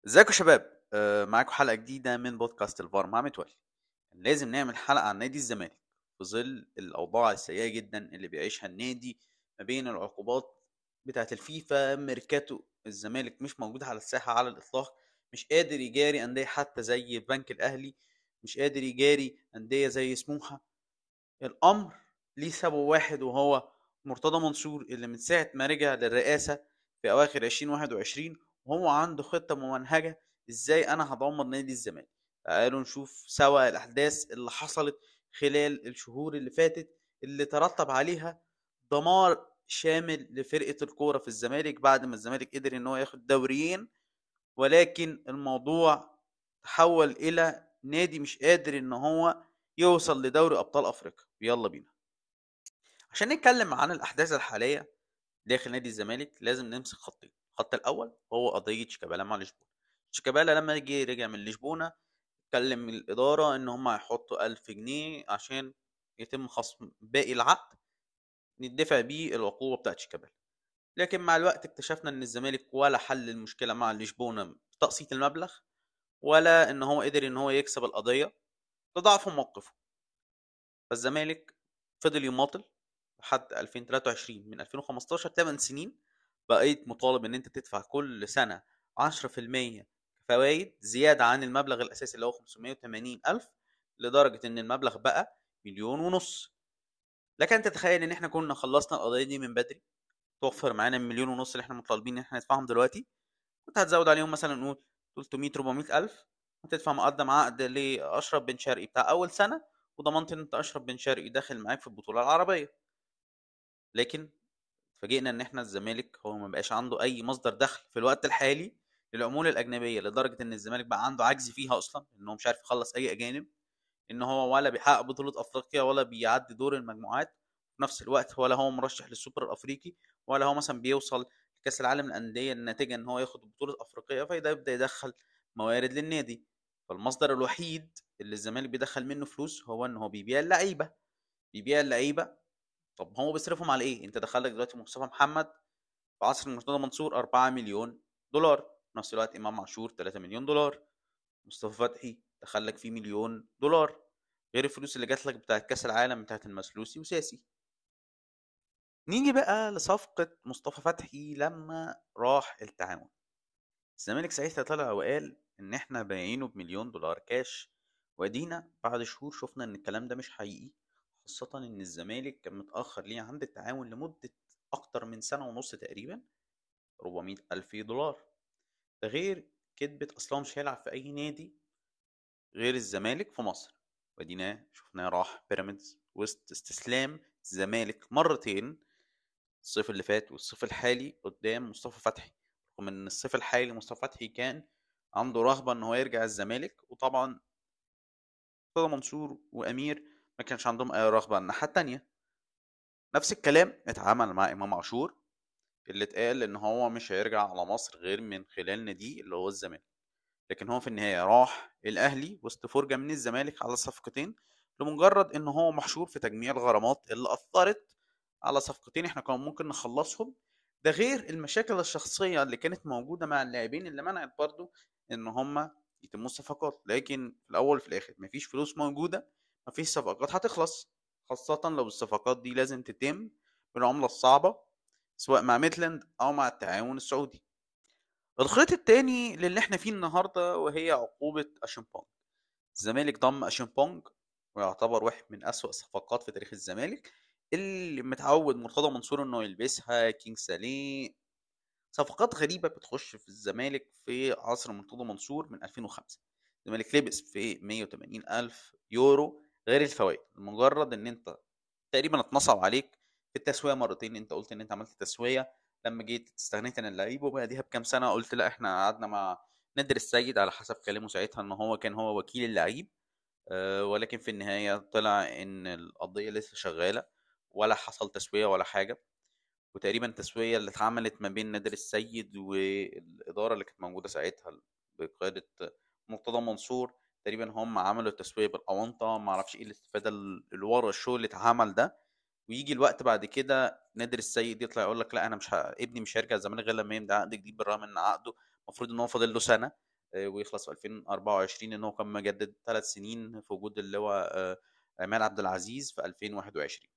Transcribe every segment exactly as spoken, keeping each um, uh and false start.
ازيكم يا شباب، آه معاكم حلقة جديدة من بودكاست الفار مع متولي. لازم نعمل حلقة عن نادي الزمالك في ظل الأوضاع السيئة جدا اللي بيعيشها النادي، ما بين العقوبات بتاعة الفيفا. ميركاتو الزمالك مش موجود على الساحة على الإطلاق، مش قادر يجاري أندية حتى زي البنك الأهلي، مش قادر يجاري أندية زي سموحة. الأمر ليه سبب واحد، وهو مرتضى منصور اللي من ساعة ما رجع للرئاسة في أواخر عشرين واحد وعشرين وهو عنده خطة ممنهجة ازاي أنا هدمر نادي الزمالك. تعالوا نشوف سوا الأحداث اللي حصلت خلال الشهور اللي فاتت، اللي ترتب عليها دمار شامل لفرقة الكورة في الزمالك بعد ما الزمالك قدر ان هو ياخد دوريين، ولكن الموضوع تحول الى نادي مش قادر ان هو يوصل لدوري ابطال افريقيا. يلا بينا عشان نتكلم عن الاحداث الحاليه داخل نادي الزمالك. لازم نمسك خطين. الخط الاول هو قضيه شيكابالا مع لشبونه. شيكابالا لما جه رجع من لشبونه كلم الاداره ان هم هيحطوا ألف جنيه عشان يتم خصم باقي العقد ندفع بيه العقوبه بتاعت شيكابالا. لكن مع الوقت اكتشفنا ان الزمالك ولا حل المشكله مع لشبونه بتقسيط المبلغ، ولا ان هو قدر ان هو يكسب القضيه لضعف موقفه. فالزمالك فضل يماطل لحد ألفين وتلاتة وعشرين. من ألفين وخمستاشر ثماني سنين بقيت مطالب ان انت تدفع كل سنه عشرة في المية فوائد زياده عن المبلغ الاساسي اللي هو خمسمية وتمانين الف، لدرجه ان المبلغ بقى مليون ونص. لك ان تتخيل ان احنا كنا خلصنا القضيه دي من بدري، توفر معانا المليون ونص اللي احنا مطالبين ان احنا ندفعهم دلوقتي. كنت هتزود عليهم مثلا نقول تلتمية أربعمية الف، وتدفع مقدم عقد لاشرف بن شرقي بتاع اول سنه، وضمنت ان انت اشرف بن شرقي داخل معاك في البطوله العربيه. لكن اتفاجئنا ان احنا الزمالك هو ما بقاش عنده اي مصدر دخل في الوقت الحالي للعموله الاجنبيه، لدرجه ان الزمالك بقى عنده عجز فيها اصلا، ان هو مش عارف يخلص اي اجانب، ان هو ولا بيحقق بطوله افريقيا ولا بيعدي دور المجموعات. في نفس الوقت ولا هو مرشح للسوبر الافريقي، ولا هو مثلا بيوصل لكاس العالم للانديه الناتجه ان هو ياخد بطوله افريقيه، فده يبدا يدخل موارد للنادي. فالمصدر الوحيد اللي الزمالك بيدخل منه فلوس هو ان هو بيبيع اللعيبه. بيبيع اللعيبه. طب هو بيصرفهم على ايه؟ انت دخلك دلوقتي مصطفى محمد في عصر مرتضى منصور أربعة مليون دولار، في نفس الوقت امام عاشور ثلاثة مليون دولار، مصطفى فتحي دخلك فيه مليون دولار، غير الفلوس اللي جات لك بتاعت كاس العالم بتاعت المسلوسي وساسي. نيجي بقى لصفقة مصطفى فتحي لما راح التعاون. الزمالك ساعتها طلع وقال ان احنا بايعينه بمليون دولار كاش، وادينا بعد شهور شفنا ان الكلام ده مش حقيقي، خاصة ان الزمالك كان متأخر ليه عند التعاون لمدة اكتر من سنة ونص تقريبا، أربعمية الف دولار. ده غير كدبة اصلا مش هيلعب في اي نادي غير الزمالك في مصر. وديناه شفناه راح بيراميدز وسط استسلام الزمالك مرتين، الصيف اللي فات والصيف الحالي قدام مصطفى فتحي. رغم ان الصيف الحالي مصطفى فتحي كان عنده رغبة ان هو يرجع الزمالك، وطبعا مرتضى منصور وامير ما كانش عندهم اي رغبة الناحية التانية. نفس الكلام اتعمل مع امام عاشور، اللي اتقال ان هو مش هيرجع على مصر غير من خلال ناديه اللي هو الزمالك. لكن هو في النهاية راح الأهلي وسط فرجة من الزمالك على صفقتين، لمجرد إن هو محشور في تجميع الغرامات اللي أثرت على صفقتين إحنا كنا ممكن نخلصهم. ده غير المشاكل الشخصية اللي كانت موجودة مع اللاعبين اللي منعت برضو إن هما يتموا الصفقات. لكن في الأول وفي الآخر مفيش فلوس موجودة، مفيش صفقات هتخلص، خاصة لو الصفقات دي لازم تتم بالعملة الصعبة، سواء مع ميتلاند أو مع التعاون السعودي. الخيط التاني للي احنا فيه النهارده وهي عقوبة أشمبونج. الزمالك ضم أشمبونج، ويعتبر واحد من أسوأ الصفقات في تاريخ الزمالك، اللي متعود مرتضى منصور انه يلبسها كينج ساليه. صفقات غريبة بتخش في الزمالك في عصر مرتضى منصور من ألفين وخمسة. الزمالك لبس في مية وتمانين ألف يورو، غير الفوائد. مجرد ان انت تقريبا اتنصب عليك في التسوية مرتين، انت قلت ان انت عملت تسوية لما جيت استغنيت عن اللعيب، وبعديها بكام سنة قلت لا احنا قعدنا مع نادر السيد على حسب كلامه ساعتها ان هو كان هو وكيل اللعيب. أه ولكن في النهاية طلع ان القضية لسه شغالة، ولا حصل تسوية ولا حاجة. وتقريبا التسوية اللي اتعملت ما بين نادر السيد والإدارة اللي كانت موجودة ساعتها بقيادة مرتضى منصور، تقريبا هم عملوا التسوية بالأونطة. معرفش ايه الاستفادة اللي ورا الشغل اللي اتعمل ده. ويجي الوقت بعد كده نادر السيد يطلع يقول لك لا انا مش ه... ابني مش هيرجع الزمالك غير لما يمضي عقد جديد، بالرغم ان عقده المفروض ان هو فاضل له سنه. آه، ويخلص في ألفين وأربعة وعشرين ان هو كان مجدد ثلاث سنين في وجود اللي هو آه، عماد عبد العزيز في ألفين وواحد وعشرين.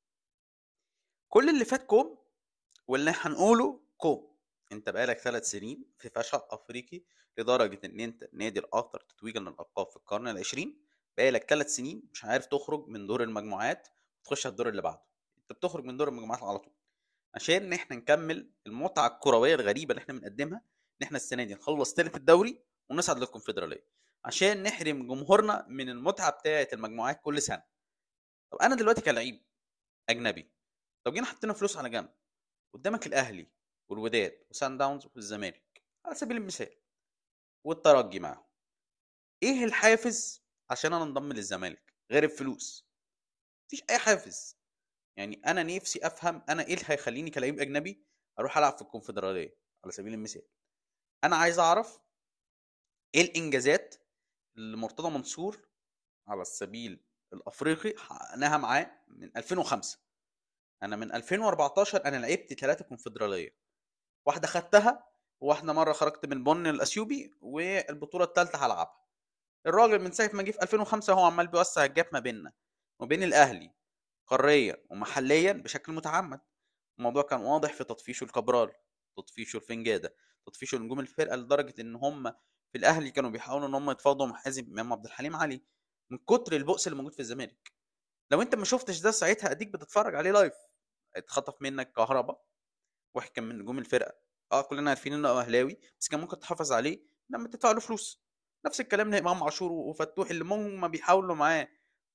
كل اللي فات كوم، واللي هنقوله كوم. انت بقالك ثلاث سنين في فشل افريقي لدرجه ان انت النادي الاكثر تتويجا للالقاب في القرن العشرين. بقالك ثلاث سنين مش عارف تخرج من دور المجموعات وتخش على الدور اللي بعده. انت بتخرج من دور المجموعات على طول. عشان ان احنا نكمل المتعه الكرويه الغريبه اللي احنا بنقدمها، ان احنا السنه دي نخلص ثالث الدوري ونصعد للكونفدراليه، عشان نحرم جمهورنا من المتعه بتاعه المجموعات كل سنه. طب انا دلوقتي كلاعب اجنبي، لو جينا حطينا فلوس على جنب قدامك الاهلي والوداد وسان داونز والزمالك على سبيل المثال، والترجي معاهم، ايه الحافز عشان انا انضم للزمالك غير الفلوس؟ مفيش اي حافز. يعني انا نفسي افهم انا ايه اللي هيخليني كلاعب اجنبي اروح العب في الكونفدراليه على سبيل المثال. انا عايز اعرف ايه الانجازات اللي مرتضى منصور على السبيل الافريقي حققناها معاه من ألفين وخمسة. انا من ألفين وأربعتاشر انا لعبت ثلاثه كونفدراليه، واحده خدتها، وواحده مره خرجت من بن الاثيوبي، والبطوله الثالثه هلعبها. الراجل من ساعه ما جه في ألفين وخمسة هو عمال بيوسع الجاب ما بيننا وبين الاهلي قاريا ومحليا بشكل متعمد. الموضوع كان واضح في تطفيشه الكبرال، تطفيشه الفنجاده، تطفيشه نجوم الفرقه، لدرجه ان هم في الاهلي كانوا بيحاولوا ان هم يتفاوضوا مع حازم امام عبد الحليم علي من كتر البؤس اللي موجود في الزمالك. لو انت ما شفتش ده ساعتها اديك بتتفرج عليه لايف. اتخطف منك كهربا، واحد كان من نجوم الفرقه، اه كلنا عارفين انه اهلاوي، بس كان ممكن تحافظ عليه لما تدفع له فلوس. نفس الكلام لامام عاشور وفتوح اللي هم بيحاولوا معاه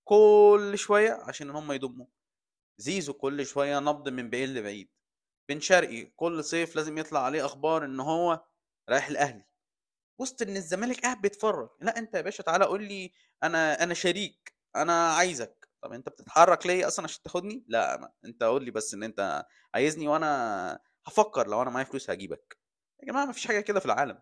كل شويه عشان ان هم يضموا. زيزو كل شويه نبض من بعيد لبعيد. بن شرقي كل صيف لازم يطلع عليه اخبار ان هو رايح الاهلي، وسط ان الزمالك قاعد بيتفرج. لا انت يا باشا تعالى قول لي انا انا شريك، انا عايزك. طب انت بتتحرك ليه اصلا عشان تاخدني؟ لا ما. انت قول لي بس ان انت عايزني وانا هفكر لو انا معايا فلوس هجيبك. يا جماعه ما فيش حاجه كده في العالم.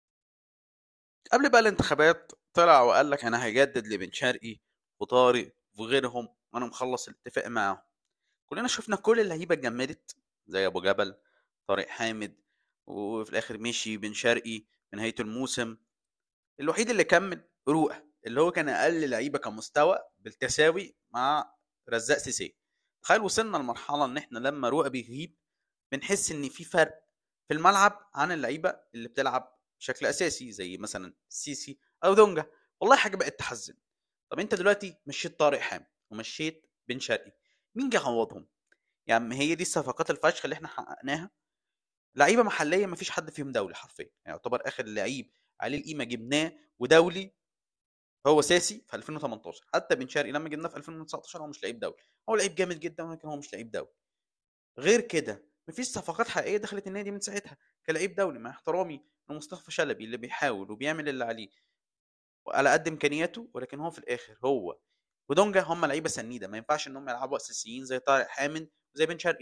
قبل بقى الانتخابات طلع وقال لك انا هجدد لبن شرقي وطارق وغيرهم وانا مخلص الاتفاق معاهم. كلنا شفنا كل اللعيبه اتجمدت زي ابو جبل، طارق حامد، وفي الاخر مشي بن شرقي في نهايه الموسم. الوحيد اللي كمل روقه، اللي هو كان اقل لعيبه كمستوى بالتساوي مع رزاق سيسي. تخيل وصلنا لمرحله ان احنا لما روقه بيغيب بنحس ان في فرق في الملعب عن اللعيبه اللي بتلعب بشكل اساسي زي مثلا سيسي او دونجا. والله حاجه بقت تحزن. طب انت دلوقتي مشيت طارق حامد ومشيت بن شرقي، مين جه يعوضهم؟ يعني هي دي الصفقات الفاشخه اللي احنا حققناها؟ لعيبه محليه ما فيش حد فيهم دولي حرفيا، يعني يعتبر اخر لعيب عليه القيمه جبناه ودولي هو ساسي في ألفين وتمنتاشر. حتى بن شرقي لما جبناه في ألفين وتسعتاشر هو مش لعيب دولي، هو لعيب جامد جدا ولكن هو مش لعيب دولي. غير كده مفيش صفقات حقيقيه دخلت النادي من ساعتها كلاعب دولي. مع احترامي لمصطفى شلبي اللي بيحاول وبيعمل اللي عليه وعلى قد امكانياته، ولكن هو في الاخر هو ودونجا هم لعيبه سنيده، ما ينفعش ان هم يلعبوا اساسيين زي طارق حامد وزي بن شرقي.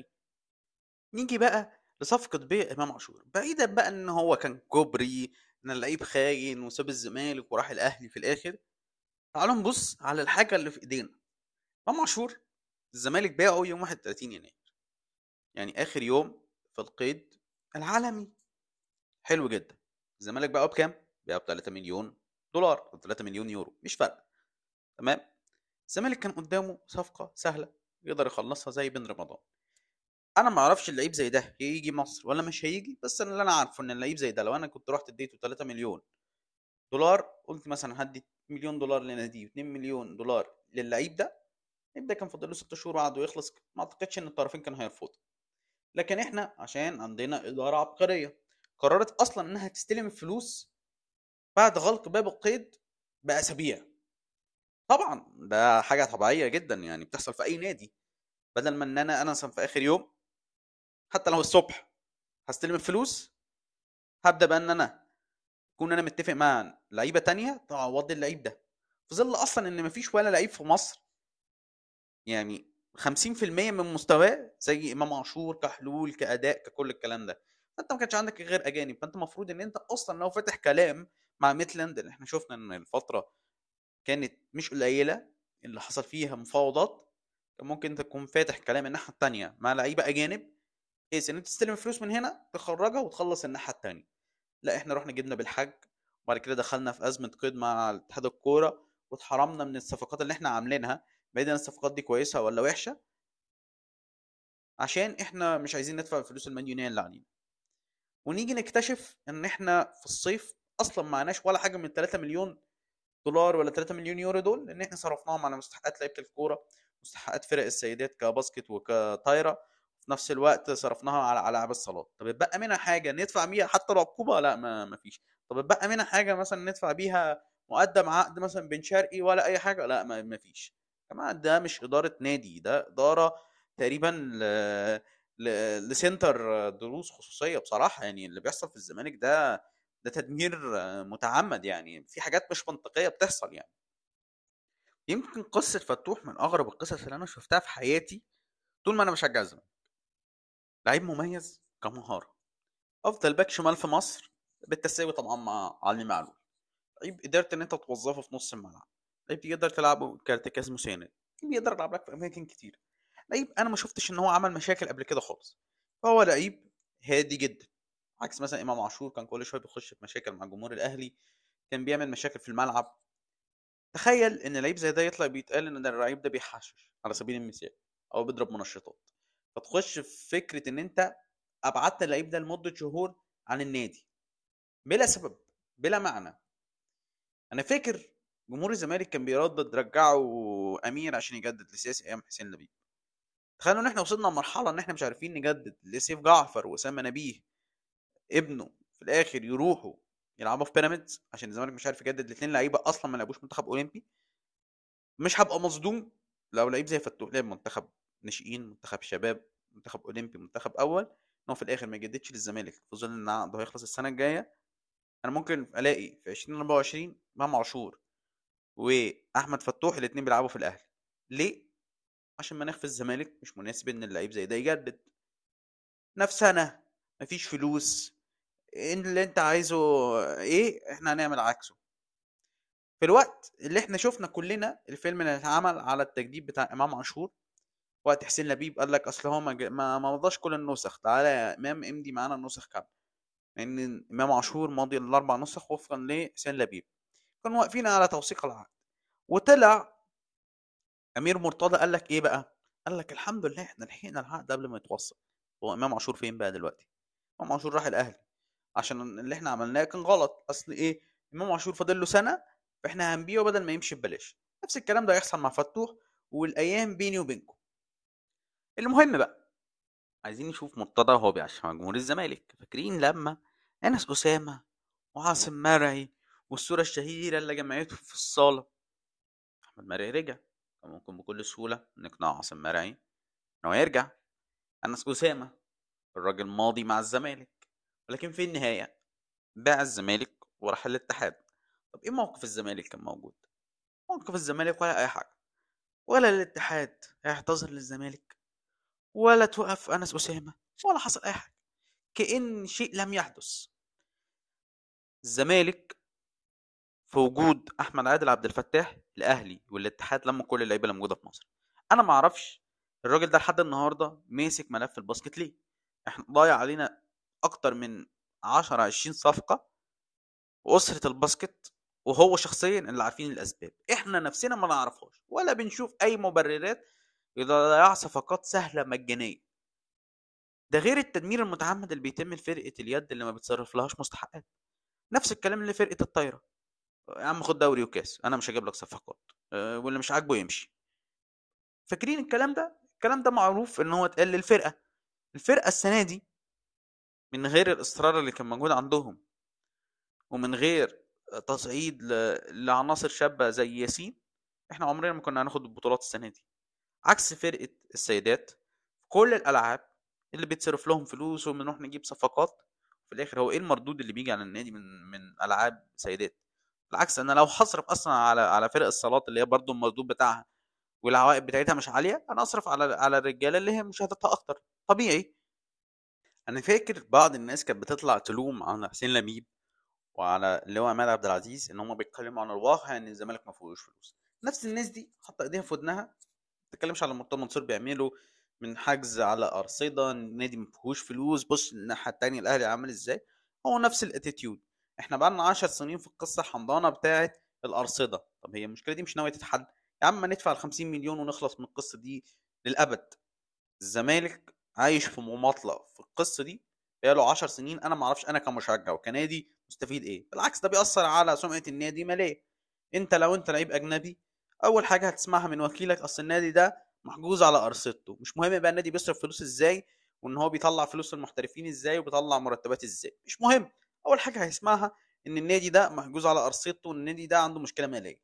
نيجي بقى لصفقة بيع إمام عاشور، بعيدا بقى إن هو كان كوبري، إن اللعيب خاين وساب الزمالك وراح الأهلي في الآخر. تعالوا نبص على الحاجة اللي في إيدينا. إمام عاشور الزمالك باعه يوم واحد وتلاتين يناير، يعني آخر يوم في القيد العالمي. حلو جدا. الزمالك باعه بكام؟ باعه ب ثلاثة مليون دولار أو ثلاثة مليون يورو، مش فارقة. تمام. الزمالك كان قدامه صفقة سهلة يقدر يخلصها زي بن رمضان. انا ما اعرفش اللعيب زي ده هيجي مصر ولا مش هيجي، بس انا اللي انا عارفه ان اللعيب زي ده لو انا كنت رحت اديته ثلاثة مليون دولار، قلت مثلا هدي مليون دولار لنادي و2 مليون دولار للعيب ده، اللعيب ده كان فاضل له ست شهور وعقده يخلص، ما اعتقدش ان الطرفين كانوا هيرفضوا. لكن احنا عشان عندنا اداره عبقريه قررت اصلا انها تستلم الفلوس بعد غلق باب القيد باسابيع. طبعا ده حاجه طبيعيه جدا يعني بتحصل في اي نادي. بدل ما ان انا انا مثلا في اخر يوم حتى لو الصبح هستلم الفلوس، هبدا بقى ان انا اكون انا متفق مع لعيبه تانية تعوض اللعيب ده، في ظل اصلا ان مفيش ولا لعيب في مصر يعني خمسين في المية من مستواه زي امام عاشور كحلول كاداء ككل الكلام ده. فانت ما كانش عندك غير اجانب، فانت المفروض ان انت اصلا لو فاتح كلام مع ميتلاند اللي احنا شفنا ان الفتره كانت مش قليله اللي حصل فيها مفاوضات، كان ممكن تكون فاتح كلام الناحيه التانية مع لعيبه اجانب بحيث ان انت تستلم فلوس من هنا تخرجها وتخلص الناحيه التانية. لا احنا رحنا جبنا بالحاج وبعد كده دخلنا في ازمه قيد مع اتحاد الكوره واتحرمنا من الصفقات اللي احنا عاملينها، بعيدا عن الصفقات دي كويسه ولا وحشه، عشان احنا مش عايزين ندفع الفلوس المليونيه اللي علينا. ونيجي نكتشف ان احنا في الصيف اصلا معناش ولا حاجه من ثلاثة مليون دولار ولا ثلاثة مليون يورو دول، لان احنا صرفناهم على مستحقات لعيبه الكوره، مستحقات فرق السيدات كباسكت وكطايره، في نفس الوقت صرفناها على العاب الصالات. طب اتبقى منها حاجه ندفع بيها حتى لو عقوبه؟ لا، ما ما فيش. طب اتبقى منها حاجه مثلا ندفع بيها مقدم عقد مثلا بن شرقي ولا اي حاجه؟ لا، ما ما فيش. يا جماعه ده مش اداره نادي، ده اداره تقريبا ل... ل... لسنتر دروس خصوصيه بصراحه. يعني اللي بيحصل في الزمالك ده ده تدمير متعمد، يعني في حاجات مش منطقيه بتحصل يعني. يمكن قصة فتوح من أغرب القصص اللي أنا شفتها في حياتي طول ما أنا بشجع الزمالك. لعيب مميز كمهارة، أفضل باك شمال في مصر بالتساوي طبعا مع علي معلول. لعيب قدرت إن أنت توظفه في نص الملعب، لعيب تقدر تلعبه كارتكاز مساند، لعيب يقدر يلعب لك في أماكن كتير. لعيب أنا ما شفتش إن هو عمل مشاكل قبل كده خالص، فهو لعيب هادي جدا. عكس مثلا إمام عاشور، كان كل شوية بيخش في مشاكل مع الجمهور الأهلي، كان بيعمل مشاكل في الملعب. تخيل ان لعيب زي ده يطلع بيتقال ان ده اللعيب ده بيحشش على سبيل المثال، او بيضرب منشطات، فتخش في فكره ان انت ابعدت اللعيب ده لمده شهور عن النادي بلا سبب، بلا معنى. انا فاكر جمهور الزمالك كان بيردد رجعوا امير عشان يجدد لسياسي ايام حسين لبيب. تخيلوا ان احنا وصلنا لمرحله ان احنا مش عارفين نجدد لسيف جعفر واسامه نبيه ابنه، في الاخر يروحوا يلعبوا في بيراميدز عشان الزمالك مش عارف يجدد لاثنين لعيبه اصلا ما لعبوش منتخب اولمبي. مش هابقى مصدوم لو لعيب زي فتوح لعب منتخب ناشئين، منتخب شباب، منتخب اولمبي، منتخب اول، ان هو في الاخر ما يجددش للزمالك في ظل ان عقده هيخلص السنه الجايه. انا ممكن الاقي في ألفين وأربعة وعشرين امام عاشور واحمد فتوح الاثنين بيلعبوا في الاهلي. ليه؟ عشان مناخ في الزمالك مش مناسب ان اللعيب زي ده يجدد. نفسنا مفيش فلوس، ان اللي انت عايزه ايه احنا هنعمل عكسه. في الوقت اللي احنا شفنا كلنا الفيلم اللي اتعمل على التجديد بتاع امام عاشور، وقت حسين لبيب قال لك اصل هو ما جا- ما ما مضاش كل النسخ، تعالى يا امام امضي معانا النسخ كامله، لان امام عاشور ماضي الاربع نسخ وفقا لحسين لبيب. كانوا واقفين على توثيق العقد. وطلع امير مرتضى قال لك ايه بقى؟ قال لك الحمد لله احنا لحقنا العقد قبل ما يتوثق. هو امام عاشور فين بقى دلوقتي؟ امام عاشور راح الاهلي عشان اللي احنا عملناه كان غلط. اصل ايه؟ امام عاشور فاضل له سنه، فاحنا هنبيعه بدل ما يمشي ببلاش. نفس الكلام ده هيحصل مع فتوح، والايام بيني وبينكم. المهم بقى، عايزين نشوف مرتضى وهو بيعشش مع جمهور الزمالك. فاكرين لما انس اسامه وعاصم مرعي والصوره الشهيره اللي جمعته في الصاله؟ احمد مرعي رجع، كان ممكن بكل سهوله نقنع عاصم مرعي ان هو يرجع. انس اسامه الراجل ماضي مع الزمالك، ولكن في النهايه باع الزمالك وراح الاتحاد. طب ايه موقف الزمالك كان موجود؟ موقف الزمالك ولا اي حاجه، ولا الاتحاد هيعتذر للزمالك، ولا توقف انس اسامه، ولا حصل اي حاجه، كأن شيء لم يحدث. الزمالك في وجود احمد عادل عبد الفتاح الاهلي والاتحاد لما كل اللعيبه اللي موجوده في مصر. انا ما اعرفش الراجل ده لحد النهارده ماسك ملف الباسكت ليه. احنا ضايع علينا اكتر من عشرة عشرين صفقه واسره الباسكت، وهو شخصيا اللي عارفين الاسباب، احنا نفسنا ما نعرفهاش ولا بنشوف اي مبررات لضياع صفقات سهله مجانيه. ده غير التدمير المتعمد اللي بيتم لفرقه اليد اللي ما بتصرف لهاش مستحقات. نفس الكلام اللي فرقه الطايره، يا عم خد دوري وكاس، انا مش هجيب لك صفقات، أه واللي مش عاجبه يمشي. فاكرين الكلام ده؟ الكلام ده معروف ان هو اتقال للفرقه. الفرقه السنه دي من غير الاصرار اللي كان موجود عندهم، ومن غير تصعيد ل... لعناصر شابه زي ياسين، احنا عمرنا ما كنا هناخد البطولات السنه دي. عكس فرقه السيدات، كل الالعاب اللي بيتصرف لهم فلوس وبنروح نجيب صفقات، في الاخر هو ايه المردود اللي بيجي على النادي من من العاب سيدات؟ بالعكس، انا لو هصرف اصلا على على فرق الصالات اللي هي برضو المردود بتاعها والعوائد بتاعتها مش عاليه، انا اصرف على على الرجاله اللي هي مشاهدتها اكتر. طبيعي. انا فاكر بعض الناس كانت بتطلع تلوم على حسين لبيب وعلى اللي هو عماد عبد العزيز ان هم بيتكلموا عن الواقع ان الزمالك ما فيهوش فلوس. نفس الناس دي حاطه ايديها في ودنها، ما بتتكلمش على مرتضى منصور بيعمله من حجز على ارصده، النادي ما فيهوش فلوس، بص الناحيه التانيه الاهلي عامل ازاي. هو نفس الاتيتيود، احنا بقالنا عشر سنين في القصه الحمضانه بتاعه الارصده. طب هي المشكله دي مش ناويه تتحل؟ يا عم ما ندفع ال خمسين مليون ونخلص من القصه دي للابد. الزمالك عايش في مماطله في القصه دي بقاله عشر سنين. انا ما اعرفش انا كمشجع وكنادي مستفيد ايه، بالعكس ده بيأثر على سمعه النادي ماليه. انت لو انت لعيب اجنبي، اول حاجه هتسمعها من وكيلك اصل النادي ده محجوز على ارصدته. مش مهم بقى النادي بيصرف فلوس ازاي، وان هو بيطلع فلوس المحترفين ازاي، وبيطلع مرتبات ازاي، مش مهم. اول حاجه هيسمعها ان النادي ده محجوز على ارصدته، وان النادي ده عنده مشكله ماليه.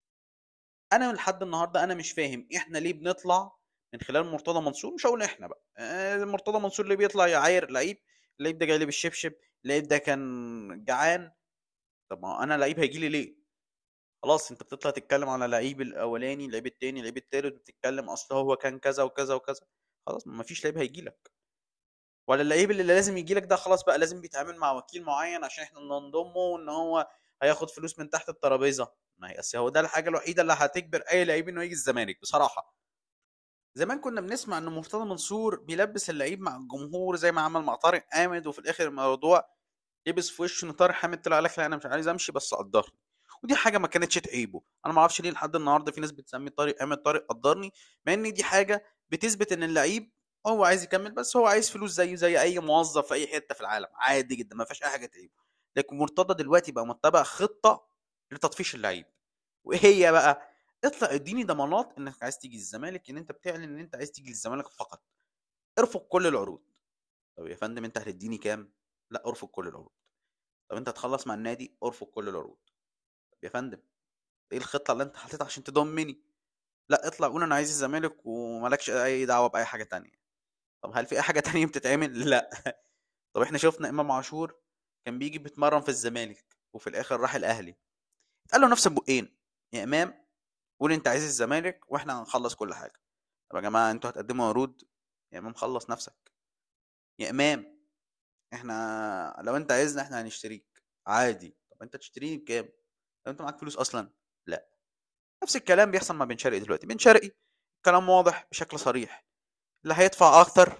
انا لحد النهارده انا مش فاهم احنا ليه بنطلع من خلال مرتضى منصور. مش هقول احنا بقى، آه، مرتضى منصور اللي بيطلع يعاير لعيب، اللعيب ده جاي لي بالشبشب، اللعيب ده كان جعان. طب ما انا لعيب هيجي لي ليه؟ خلاص انت بتطلع تتكلم على لعيب الاولاني، لعيب التاني، لعيب التالت، وتتكلم اصل هو كان كذا وكذا وكذا. خلاص ما فيش لعيب هيجي لك. ولا اللعيب اللي لازم يجي لك ده خلاص بقى لازم بيتعامل مع وكيل معين عشان احنا ننضمه، وان هو هياخد فلوس من تحت الترابيزه. ما هي أصل هو ده الحاجه الوحيده اللي هتجبر اي لعيب انه يجي الزمالك بصراحه. زمان كنا بنسمع ان مرتضى منصور بيلبس اللعيب مع الجمهور زي ما عمل مع طارق حامد، وفي الاخر الموضوع لبس في وشه ان طارق حامد طلع قال لك لا انا مش عايز امشي بس قدرني. ودي حاجه ما كانتش تعيبه. انا ما اعرفش ليه لحد النهارده في ناس بتسمي طارق حامد طارق قدرني، مع ان دي حاجه بتثبت ان اللعيب هو عايز يكمل، بس هو عايز فلوس زيه زي اي موظف في اي حته في العالم، عادي جدا ما فيهاش اي حاجه تعيبه. لكن مرتضى دلوقتي بقى متبع خطه لتطفيش اللعيب. وايه هي بقى؟ اطلع اديني ضمانات انك عايز تيجي الزمالك، ان انت بتعلن ان انت عايز تيجي الزمالك فقط. ارفض كل العروض. طب يا فندم انت هتديني كام؟ لا ارفض كل العروض. طب انت هتخلص مع النادي؟ ارفض كل العروض. طب يا فندم ايه الخطه اللي انت حاططها عشان تضمني؟ لا اطلع قول انا عايز الزمالك ومالكش اي دعوه باي حاجه تانية. طب هل في اي حاجه تانية بتتعمل؟ لا. طب احنا شفنا امام عاشور كان بيجي بيتمرن في الزمالك وفي الاخر راح الاهلي. قال له نفس البقين: يا امام قول انت عايز الزمالك واحنا هنخلص كل حاجه. طب يا جماعه انتوا هتقدموا عروض؟ يا امام خلص نفسك. يا امام احنا لو انت عايزنا احنا هنشتريك عادي. طب انت تشتريني بكام؟ لو انت معاك فلوس اصلا؟ لا. نفس الكلام بيحصل مع بن شرقي دلوقتي. بن شرقي كلام واضح بشكل صريح: اللي هيدفع اكتر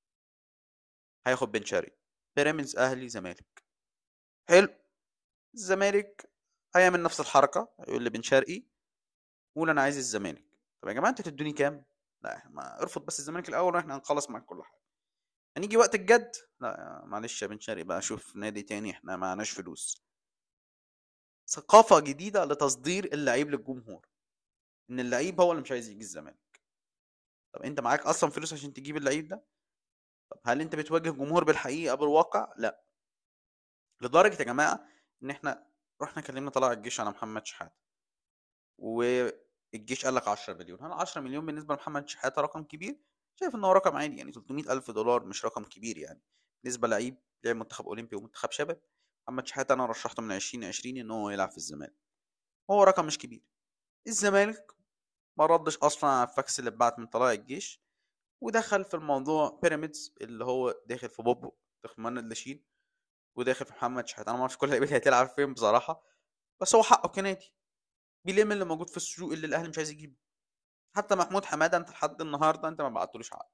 هياخد بن شرقي. بيراميدز، اهلي، زمالك. حلو. الزمالك هيعمل نفس الحركه، يقول لبن شرقي قول انا عايز الزمالك. طب يا جماعه انت تدوني كام؟ لا احنا ما ارفض بس الزمالك الاول واحنا هنخلص معاك كل حاجه. هنيجي وقت الجد لا معلش يا بن شرقي بقى شوف نادي تاني احنا معناش فلوس. ثقافه جديده لتصدير اللعيب للجمهور، ان اللعيب هو اللي مش عايز يجي الزمالك. طب انت معاك اصلا فلوس عشان تجيب اللعيب ده؟ طب هل انت بتواجه جمهور بالحقيقه بالواقع؟ لا. لدرجه يا جماعه ان احنا رحنا كلمنا طلع الجيش على محمد شحاته، والجيش قال لك عشرة مليون. هل عشرة مليون بالنسبه لمحمد شحاته رقم كبير؟ شايف ان هو رقم عادي يعني. ثلاثمية الف دولار مش رقم كبير يعني بالنسبه لعيب لعب منتخب اولمبي ومنتخب شباب. محمد شحاته انا رشحته من ألفين وعشرين ان هو يلعب في الزمالك، هو رقم مش كبير. الزمالك ما ردش اصلا على الفاكس اللي اتبعت من طلائع الجيش، ودخل في الموضوع بيراميدز اللي هو داخل في بوبو، داخل في مهند لاشين، وداخل في محمد شحاته. انا ما اعرفش كل اللعيبه هتلعب فين بصراحه، بس هو حقه كنادي بيلم اللي موجود في السوق اللي الاهلي مش عايز يجيبه. حتى محمود حماده انت لحد النهارده انت ما بعتلوش عقد.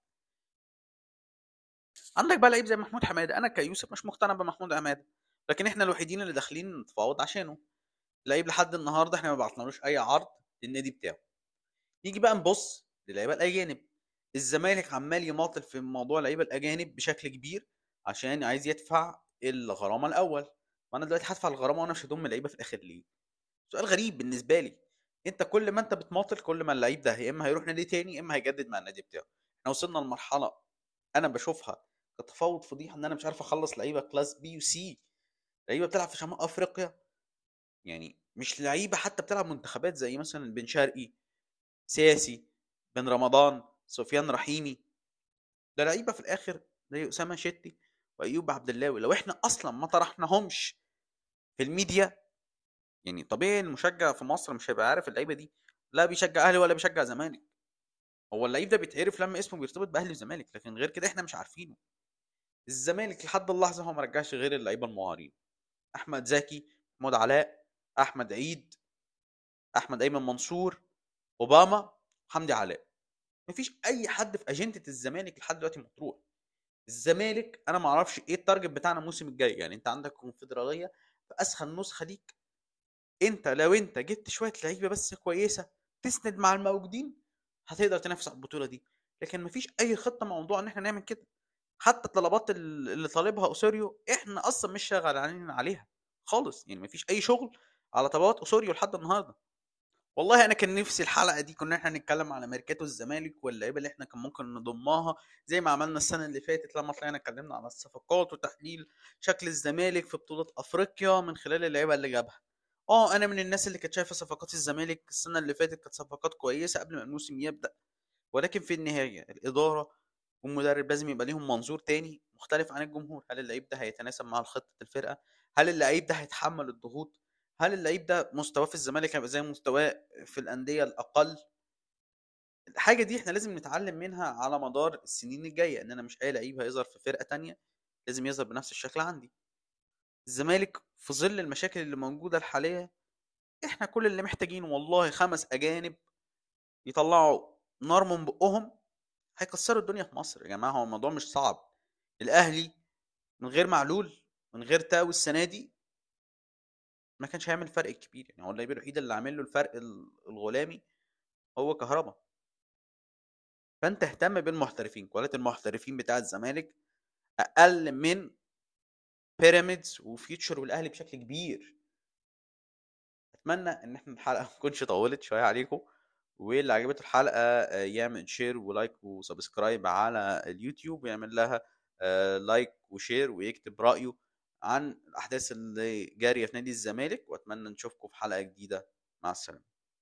عندك بقى لعيب زي محمود حماده، انا كيوسف مش مقتنع بمحمود حماده، لكن احنا الوحيدين اللي داخلين نتفاوض عشانه. لعيب لحد النهارده احنا ما بعتنالوش اي عرض للنادي بتاعه. نيجي بقى نبص للعيبه الاجانب. الزمالك عمال يماطل في موضوع اللعيبه الاجانب بشكل كبير عشان عايز يدفع الغرامه الاول. وانا دلوقتي هدفع الغرامه وانا مش هضم اللعيبه في الاخر ليه؟ سؤال غريب بالنسبه لي. انت كل ما انت بتماطل كل ما اللعيب ده يا اما هيروح نادي تاني يا اما هيجدد مع النادي بتاعه. احنا وصلنا لمرحله انا بشوفها كتفاوض فضيحه، ان انا مش عارف اخلص لعيبه كلاس بي وسي، لعيبه بتلعب في شمال افريقيا. يعني مش لعيبه حتى بتلعب منتخبات زي مثلا بن شرقي، سياسي، بن رمضان، سفيان رحيمي. ده لعيبه في الاخر زي اسامه شتي وايوب عبد اللاوي. لو احنا اصلا ما طرحناهمش في الميديا، يعني طبيعي المشجع في مصر مش هيبقى عارف اللعيبه دي، لا بيشجع اهلي ولا بيشجع زمالك. هو اللعيب ده بيتعرف لما اسمه بيرتبط باهلي وزمالك، لكن غير كده احنا مش عارفينه. الزمالك لحد اللحظه هو ما رجعش غير اللعيبه المعارين: احمد زكي، محمود علاء، احمد عيد، احمد ايمن منصور، اوباما، حمدي علاء. مفيش اي حد في اجنده الزمالك لحد دلوقتي مطروح. الزمالك انا ما اعرفش ايه التارجت بتاعنا الموسم الجاي. يعني انت عندك كونفدراليه في اسخن نسخه ليك. انت لو انت جبت شويه لعيبه بس كويسه تسند مع الموجودين هتقدر تنافس على البطوله دي. لكن مفيش اي خطه موضوع ان احنا نعمل كده. حتى الطلبات ال- اللي طالبها اوسوريو احنا اصلا مش شغالين عليها خالص، يعني مفيش اي شغل على طلبات اوسوريو لحد النهارده. والله انا كان نفسي الحلقه دي كنا احنا نتكلم على ميركاتو الزمالك واللعيبه اللي احنا كان ممكن نضمها، زي ما عملنا السنه اللي فاتت لما طلعنا اتكلمنا على الصفقات وتحليل شكل الزمالك في بطوله افريقيا من خلال اللعيبه اللي جابها. اه انا من الناس اللي كانت شايفه صفقات الزمالك السنه اللي فاتت كانت صفقات كويسه قبل ما الموسم يبدا، ولكن في النهايه الاداره والمدرب لازم يبقى ليهم منظور تاني مختلف عن الجمهور. هل اللعيب ده هيتناسب مع خطه الفرقه؟ هل اللعيب ده هيتحمل الضغوط؟ هل اللعيب ده مستواه في الزمالك هيبقى زي مستواه في الانديه الاقل؟ الحاجه دي احنا لازم نتعلم منها على مدار السنين الجايه، ان انا مش اي لعيب هيظهر في فرقه تانية لازم يظهر بنفس الشكل عندي. الزمالك في ظل المشاكل اللي موجوده الحاليه احنا كل اللي محتاجينه والله خمس اجانب يطلعوا نار من بقهم هيكسروا الدنيا في مصر. يا جماعه هو الموضوع مش صعب. الاهلي من غير معلول من غير تاو السنه دي ما كانش هيعمل فرق كبير، يعني هو اللعيب الوحيد اللي عامل له الفرق الغلامي هو كهربا. فانت اهتم بالمحترفين. كواليتي المحترفين بتاع الزمالك اقل من بيراميدز وفيوتشر والاهلي بشكل كبير. اتمنى ان احنا الحلقه ما تكونش طولت شويه عليكم، واللي عجبته الحلقه آه، يعمل شير ولايك وسبسكرايب على اليوتيوب ويعمل لها آه، لايك وشير ويكتب رايه عن الاحداث اللي جاريه في نادي الزمالك. واتمنى نشوفكم في حلقه جديده. مع السلامه.